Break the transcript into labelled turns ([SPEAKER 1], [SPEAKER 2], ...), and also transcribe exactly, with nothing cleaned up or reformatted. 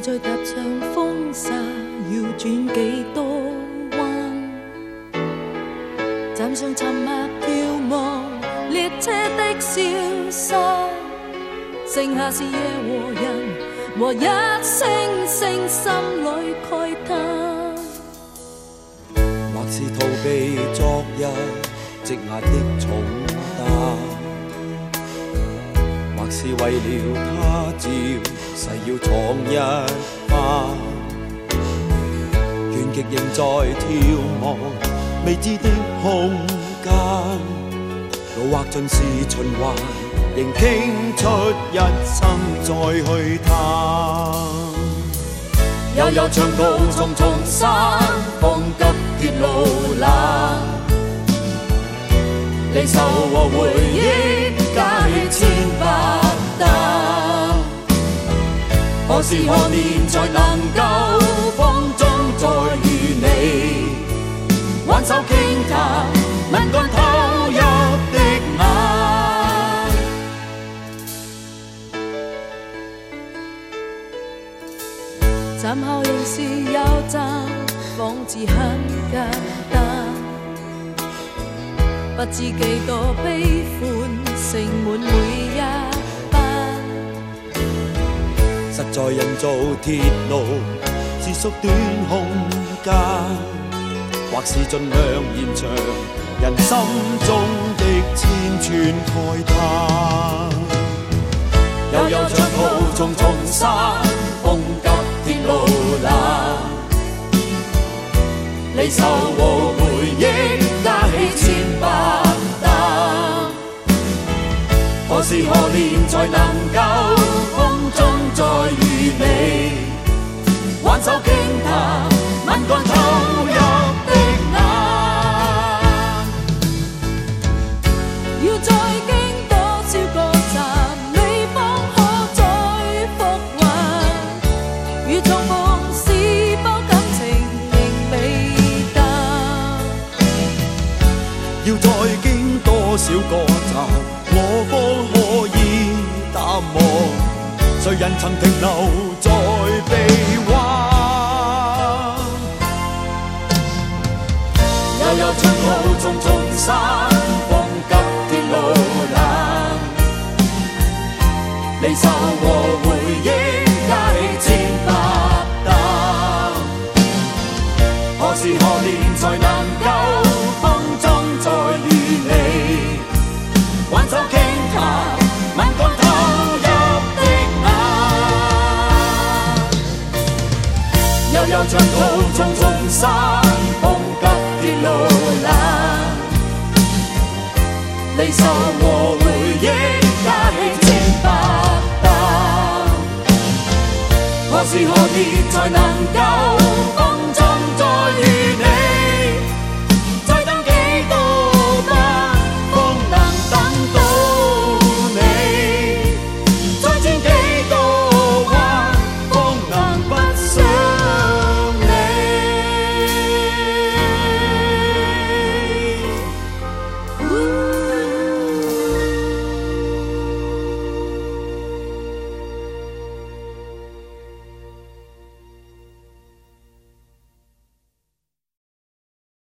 [SPEAKER 1] 再踏上風沙，要轉幾多彎？站上沉默眺望列車的消失，剩下是夜和人和一聲聲心裏慨嘆。
[SPEAKER 2] 或是逃避昨日積壓的重擔，或是為了他朝誓要闖一番，倦極仍在眺望未知的空間，路劃盡是循環，仍傾出一生再去探。悠悠長途重重山，風急鐵路冷，離愁和回憶加起千百擔。何時何年才能夠風中再遇你，挽手傾談，吻乾投入的眼。
[SPEAKER 1] 站後仍是有站，仿似很簡單，不知幾多悲歡盛滿每一班。
[SPEAKER 2] 實在人造鐵路是縮短空間，或是盡量延長人心中的千串慨嘆。悠悠長途重重山，風急鐵路冷，離愁和回憶加起千百擔。何時何年才能夠風中再遇你，挽手傾談，吻乾投入的眼。
[SPEAKER 1] 要再經多少個站，你方可再復還？如重逢是否感情仍未淡？
[SPEAKER 2] 要再經多少個站，我方可以淡忘？誰人曾停留在臂彎？悠悠長途重重山，風急鐵路冷，離愁和回憶加起千百擔。何時何年才能夠風中再遇你，挽手傾談，吻乾投入的眼。悠悠長途重重山，風急鐵路冷，離愁和回憶加起千百擔。何時何年才能夠風中再遇你？